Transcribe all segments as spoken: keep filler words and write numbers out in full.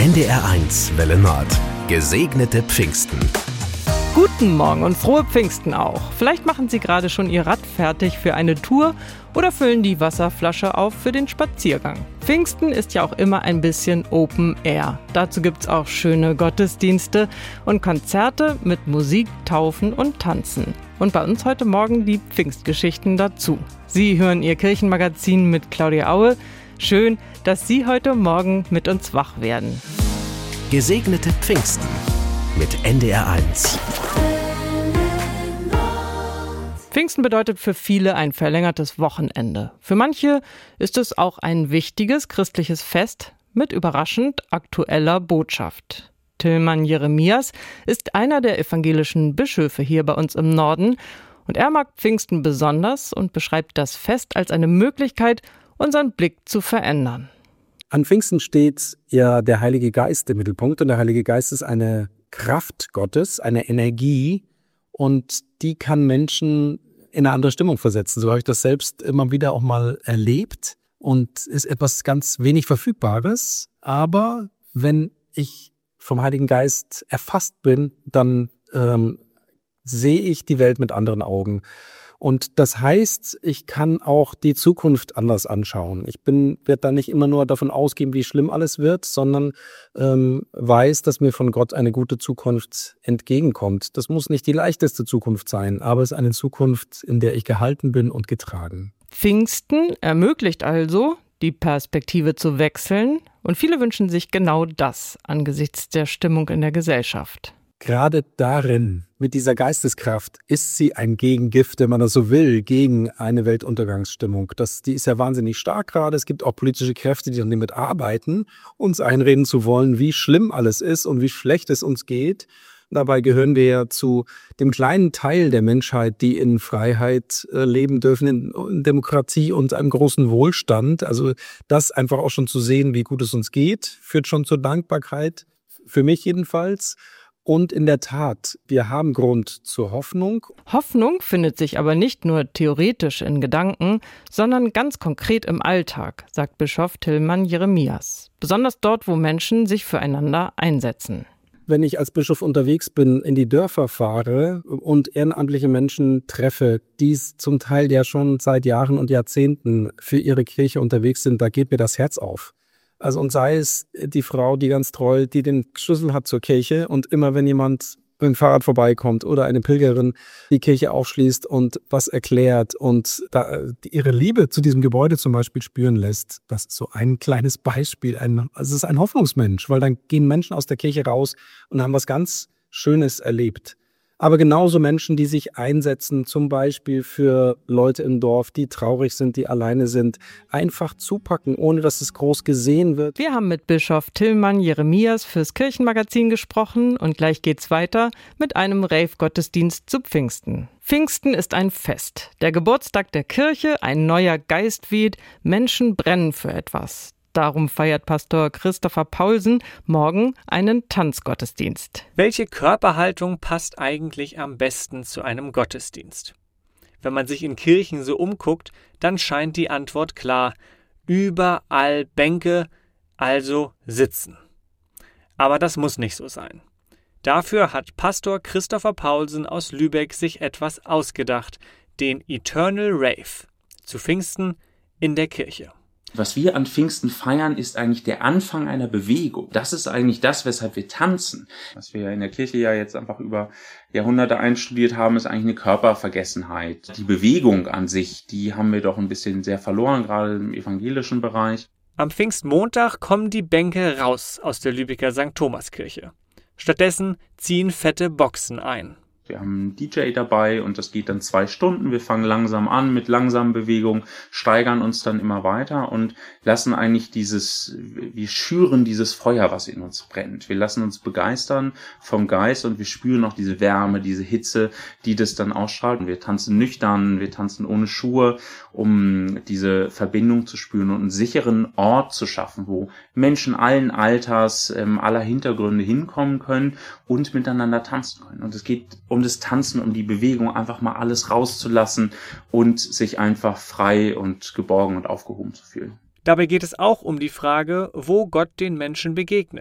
N D R eins Welle Nord. Gesegnete Pfingsten. Guten Morgen und frohe Pfingsten auch. Vielleicht machen Sie gerade schon Ihr Rad fertig für eine Tour oder füllen die Wasserflasche auf für den Spaziergang. Pfingsten ist ja auch immer ein bisschen Open Air. Dazu gibt's auch schöne Gottesdienste und Konzerte mit Musik, Taufen und Tanzen. Und bei uns heute Morgen die Pfingstgeschichten dazu. Sie hören Ihr Kirchenmagazin mit Claudia Aue. Schön, dass Sie heute Morgen mit uns wach werden. Gesegnete Pfingsten mit N D R eins. Pfingsten bedeutet für viele ein verlängertes Wochenende. Für manche ist es auch ein wichtiges christliches Fest mit überraschend aktueller Botschaft. Tilman Jeremias ist einer der evangelischen Bischöfe hier bei uns im Norden und er mag Pfingsten besonders und beschreibt das Fest als eine Möglichkeit, unseren Blick zu verändern. An Pfingsten steht ja der Heilige Geist im Mittelpunkt und der Heilige Geist ist eine Kraft Gottes, eine Energie und die kann Menschen in eine andere Stimmung versetzen. So habe ich das selbst immer wieder auch mal erlebt und ist etwas ganz wenig Verfügbares. Aber wenn ich vom Heiligen Geist erfasst bin, dann ähm, sehe ich die Welt mit anderen Augen. Und das heißt, ich kann auch die Zukunft anders anschauen. Ich bin, werde da nicht immer nur davon ausgehen, wie schlimm alles wird, sondern ähm, weiß, dass mir von Gott eine gute Zukunft entgegenkommt. Das muss nicht die leichteste Zukunft sein, aber es ist eine Zukunft, in der ich gehalten bin und getragen. Pfingsten ermöglicht also, die Perspektive zu wechseln. Und viele wünschen sich genau das angesichts der Stimmung in der Gesellschaft. Gerade darin, mit dieser Geisteskraft, ist sie ein Gegengift, wenn man das so will, gegen eine Weltuntergangsstimmung. Das, die ist ja wahnsinnig stark gerade. Es gibt auch politische Kräfte, die damit arbeiten, uns einreden zu wollen, wie schlimm alles ist und wie schlecht es uns geht. Dabei gehören wir ja zu dem kleinen Teil der Menschheit, die in Freiheit äh, leben dürfen, in, in Demokratie und einem großen Wohlstand. Also das einfach auch schon zu sehen, wie gut es uns geht, führt schon zur Dankbarkeit, für mich jedenfalls. Und in der Tat, wir haben Grund zur Hoffnung. Hoffnung findet sich aber nicht nur theoretisch in Gedanken, sondern ganz konkret im Alltag, sagt Bischof Tilman Jeremias. Besonders dort, wo Menschen sich füreinander einsetzen. Wenn ich als Bischof unterwegs bin, in die Dörfer fahre und ehrenamtliche Menschen treffe, die zum Teil ja schon seit Jahren und Jahrzehnten für ihre Kirche unterwegs sind, da geht mir das Herz auf. Also und sei es die Frau, die ganz treu, die den Schlüssel hat zur Kirche und immer wenn jemand mit dem Fahrrad vorbeikommt oder eine Pilgerin die Kirche aufschließt und was erklärt und da ihre Liebe zu diesem Gebäude zum Beispiel spüren lässt, das ist so ein kleines Beispiel. Ein, also es ist ein Hoffnungsmensch, weil dann gehen Menschen aus der Kirche raus und haben was ganz Schönes erlebt. Aber genauso Menschen, die sich einsetzen, zum Beispiel für Leute im Dorf, die traurig sind, die alleine sind, einfach zupacken, ohne dass es groß gesehen wird. Wir haben mit Bischof Tilman Jeremias fürs Kirchenmagazin gesprochen und gleich geht's weiter mit einem Rave-Gottesdienst zu Pfingsten. Pfingsten ist ein Fest, der Geburtstag der Kirche, ein neuer Geist weht, Menschen brennen für etwas. Darum feiert Pastor Christopher Paulsen morgen einen Tanzgottesdienst. Welche Körperhaltung passt eigentlich am besten zu einem Gottesdienst? Wenn man sich in Kirchen so umguckt, dann scheint die Antwort klar: überall Bänke, also sitzen. Aber das muss nicht so sein. Dafür hat Pastor Christopher Paulsen aus Lübeck sich etwas ausgedacht: den Eternal Rave. Zu Pfingsten in der Kirche. Was wir an Pfingsten feiern, ist eigentlich der Anfang einer Bewegung. Das ist eigentlich das, weshalb wir tanzen. Was wir ja in der Kirche ja jetzt einfach über Jahrhunderte einstudiert haben, ist eigentlich eine Körpervergessenheit. Die Bewegung an sich, die haben wir doch ein bisschen sehr verloren, gerade im evangelischen Bereich. Am Pfingstmontag kommen die Bänke raus aus der Lübecker Sankt Thomaskirche. Stattdessen ziehen fette Boxen ein. Wir haben einen D J dabei und das geht dann zwei Stunden. Wir fangen langsam an mit langsamen Bewegungen, steigern uns dann immer weiter und lassen eigentlich dieses, wir schüren dieses Feuer, was in uns brennt. Wir lassen uns begeistern vom Geist und wir spüren auch diese Wärme, diese Hitze, die das dann ausstrahlt. Und wir tanzen nüchtern, wir tanzen ohne Schuhe, um diese Verbindung zu spüren und einen sicheren Ort zu schaffen, wo Menschen allen Alters, aller Hintergründe hinkommen können und miteinander tanzen können. Und es geht um das Tanzen, um die Bewegung, einfach mal alles rauszulassen und sich einfach frei und geborgen und aufgehoben zu fühlen. Dabei geht es auch um die Frage, wo Gott den Menschen begegnet.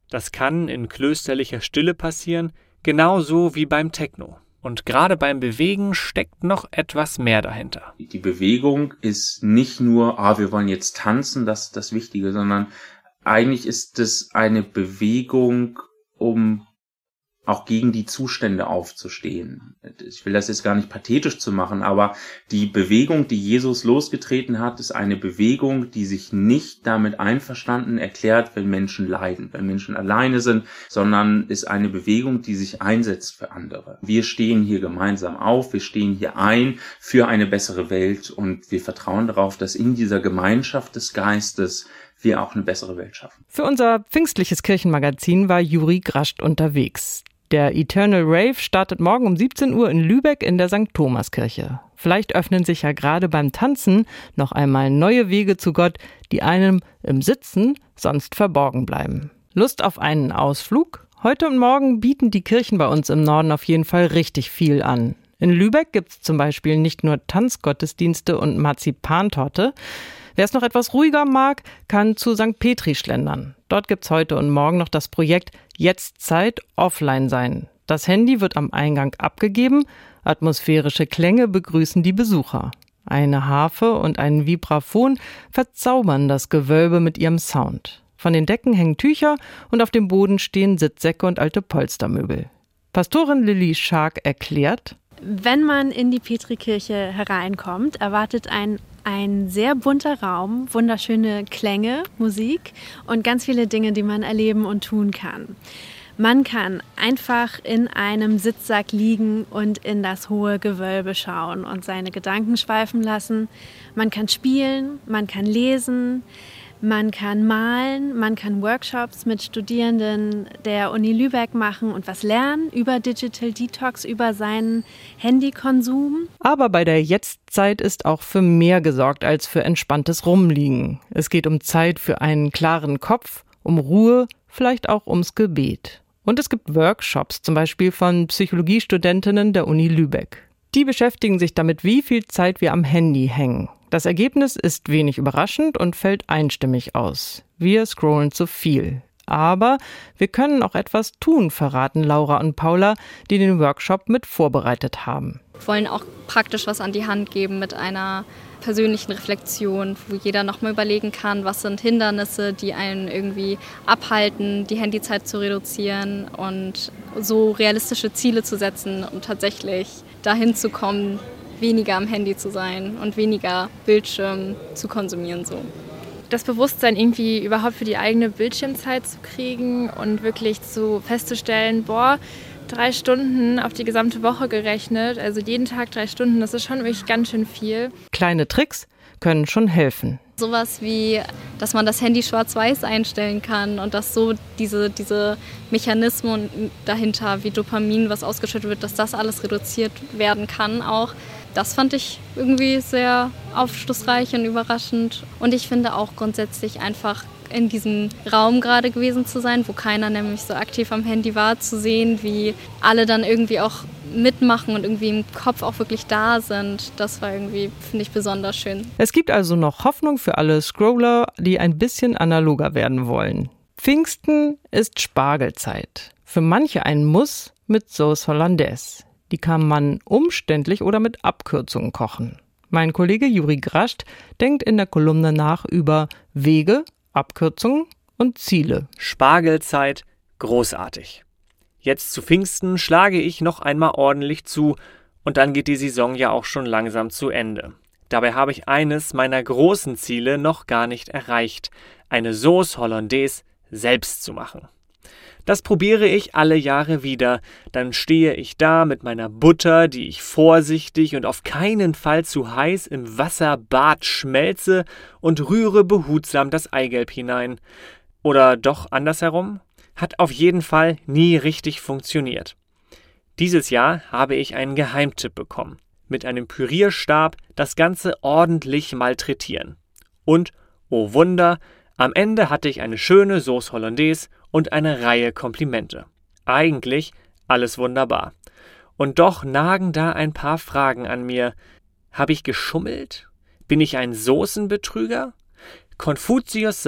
Das kann in klösterlicher Stille passieren, genauso wie beim Techno. Und gerade beim Bewegen steckt noch etwas mehr dahinter. Die Bewegung ist nicht nur, ah, wir wollen jetzt tanzen, das ist das Wichtige, sondern eigentlich ist es eine Bewegung, um auch gegen die Zustände aufzustehen. Ich will das jetzt gar nicht pathetisch zu machen, aber die Bewegung, die Jesus losgetreten hat, ist eine Bewegung, die sich nicht damit einverstanden erklärt, wenn Menschen leiden, wenn Menschen alleine sind, sondern ist eine Bewegung, die sich einsetzt für andere. Wir stehen hier gemeinsam auf, wir stehen hier ein für eine bessere Welt und wir vertrauen darauf, dass in dieser Gemeinschaft des Geistes wir auch eine bessere Welt schaffen. Für unser pfingstliches Kirchenmagazin war Juri Grascht unterwegs. Der Eternal Rave startet morgen um siebzehn Uhr in Lübeck in der Sankt Thomaskirche. Vielleicht öffnen sich ja gerade beim Tanzen noch einmal neue Wege zu Gott, die einem im Sitzen sonst verborgen bleiben. Lust auf einen Ausflug? Heute und morgen bieten die Kirchen bei uns im Norden auf jeden Fall richtig viel an. In Lübeck gibt es zum Beispiel nicht nur Tanzgottesdienste und Marzipantorte. Wer es noch etwas ruhiger mag, kann zu Sankt Petri schlendern. Dort gibt's heute und morgen noch das Projekt Jetzt Zeit offline sein. Das Handy wird am Eingang abgegeben, atmosphärische Klänge begrüßen die Besucher. Eine Harfe und ein Vibraphon verzaubern das Gewölbe mit ihrem Sound. Von den Decken hängen Tücher und auf dem Boden stehen Sitzsäcke und alte Polstermöbel. Pastorin Lilly Schark erklärt: Wenn man in die Petrikirche hereinkommt, erwartet ein ein sehr bunter Raum, wunderschöne Klänge, Musik und ganz viele Dinge, die man erleben und tun kann. Man kann einfach in einem Sitzsack liegen und in das hohe Gewölbe schauen und seine Gedanken schweifen lassen. Man kann spielen, man kann lesen, man kann malen, man kann Workshops mit Studierenden der Uni Lübeck machen und was lernen über Digital Detox, über seinen Handykonsum. Aber bei der Jetztzeit ist auch für mehr gesorgt als für entspanntes Rumliegen. Es geht um Zeit für einen klaren Kopf, um Ruhe, vielleicht auch ums Gebet. Und es gibt Workshops, zum Beispiel von Psychologiestudentinnen der Uni Lübeck. Die beschäftigen sich damit, wie viel Zeit wir am Handy hängen. Das Ergebnis ist wenig überraschend und fällt einstimmig aus. Wir scrollen zu viel. Aber wir können auch etwas tun, verraten Laura und Paula, die den Workshop mit vorbereitet haben. Wir wollen auch praktisch was an die Hand geben mit einer persönlichen Reflexion, wo jeder nochmal überlegen kann, was sind Hindernisse, die einen irgendwie abhalten, die Handyzeit zu reduzieren und so realistische Ziele zu setzen, um tatsächlich dahin zu kommen, weniger am Handy zu sein und weniger Bildschirm zu konsumieren. So. Das Bewusstsein irgendwie überhaupt für die eigene Bildschirmzeit zu kriegen und wirklich so festzustellen, boah, drei Stunden auf die gesamte Woche gerechnet, also jeden Tag drei Stunden, das ist schon wirklich ganz schön viel. Kleine Tricks können schon helfen. Sowas wie, dass man das Handy schwarz-weiß einstellen kann und dass so diese, diese Mechanismen dahinter, wie Dopamin, was ausgeschüttet wird, dass das alles reduziert werden kann auch. Das fand ich irgendwie sehr aufschlussreich und überraschend. Und ich finde auch grundsätzlich einfach in diesem Raum gerade gewesen zu sein, wo keiner nämlich so aktiv am Handy war, zu sehen, wie alle dann irgendwie auch mitmachen und irgendwie im Kopf auch wirklich da sind. Das war irgendwie, finde ich, besonders schön. Es gibt also noch Hoffnung für alle Scroller, die ein bisschen analoger werden wollen. Pfingsten ist Spargelzeit. Für manche ein Muss mit Sauce Hollandaise. Die kann man umständlich oder mit Abkürzungen kochen. Mein Kollege Juri Grascht denkt in der Kolumne nach über Wege, Abkürzungen und Ziele. Spargelzeit, großartig. Jetzt zu Pfingsten schlage ich noch einmal ordentlich zu und dann geht die Saison ja auch schon langsam zu Ende. Dabei habe ich eines meiner großen Ziele noch gar nicht erreicht, eine Sauce Hollandaise selbst zu machen. Das probiere ich alle Jahre wieder. Dann stehe ich da mit meiner Butter, die ich vorsichtig und auf keinen Fall zu heiß im Wasserbad schmelze und rühre behutsam das Eigelb hinein. Oder doch andersherum? Hat auf jeden Fall nie richtig funktioniert. Dieses Jahr habe ich einen Geheimtipp bekommen. Mit einem Pürierstab das Ganze ordentlich malträtieren. Und, oh Wunder, am Ende hatte ich eine schöne Sauce Hollandaise und eine Reihe Komplimente. Eigentlich alles wunderbar. Und doch nagen da ein paar Fragen an mir. Habe ich geschummelt? Bin ich ein Soßenbetrüger? Konfuzius sagt,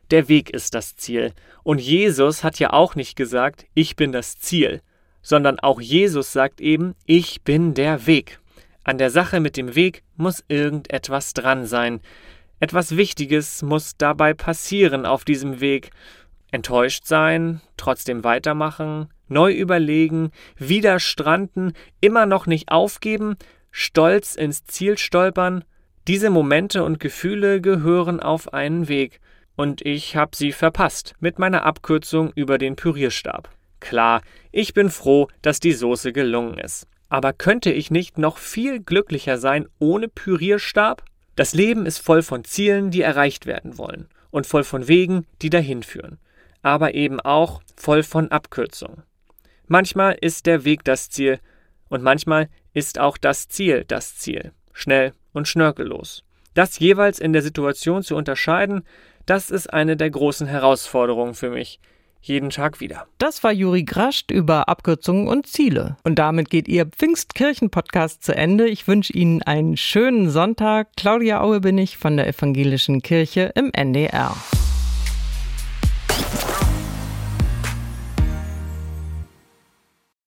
der Weg ist das Ziel. Und Jesus hat ja auch nicht gesagt, ich bin das Ziel, sondern auch Jesus sagt eben, ich bin der Weg. An der Sache mit dem Weg muss irgendetwas dran sein. Etwas Wichtiges muss dabei passieren auf diesem Weg. Enttäuscht sein, trotzdem weitermachen, neu überlegen, wieder stranden, immer noch nicht aufgeben, stolz ins Ziel stolpern. Diese Momente und Gefühle gehören auf einen Weg. Und ich habe sie verpasst mit meiner Abkürzung über den Pürierstab. Klar, ich bin froh, dass die Soße gelungen ist. Aber könnte ich nicht noch viel glücklicher sein ohne Pürierstab? Das Leben ist voll von Zielen, die erreicht werden wollen. Und voll von Wegen, die dahin führen. Aber eben auch voll von Abkürzungen. Manchmal ist der Weg das Ziel und manchmal ist auch das Ziel das Ziel. Schnell und schnörkellos. Das jeweils in der Situation zu unterscheiden, das ist eine der großen Herausforderungen für mich. Jeden Tag wieder. Das war Juri Grascht über Abkürzungen und Ziele. Und damit geht Ihr Pfingstkirchen-Podcast zu Ende. Ich wünsche Ihnen einen schönen Sonntag. Claudia Aue bin ich von der Evangelischen Kirche im N D R.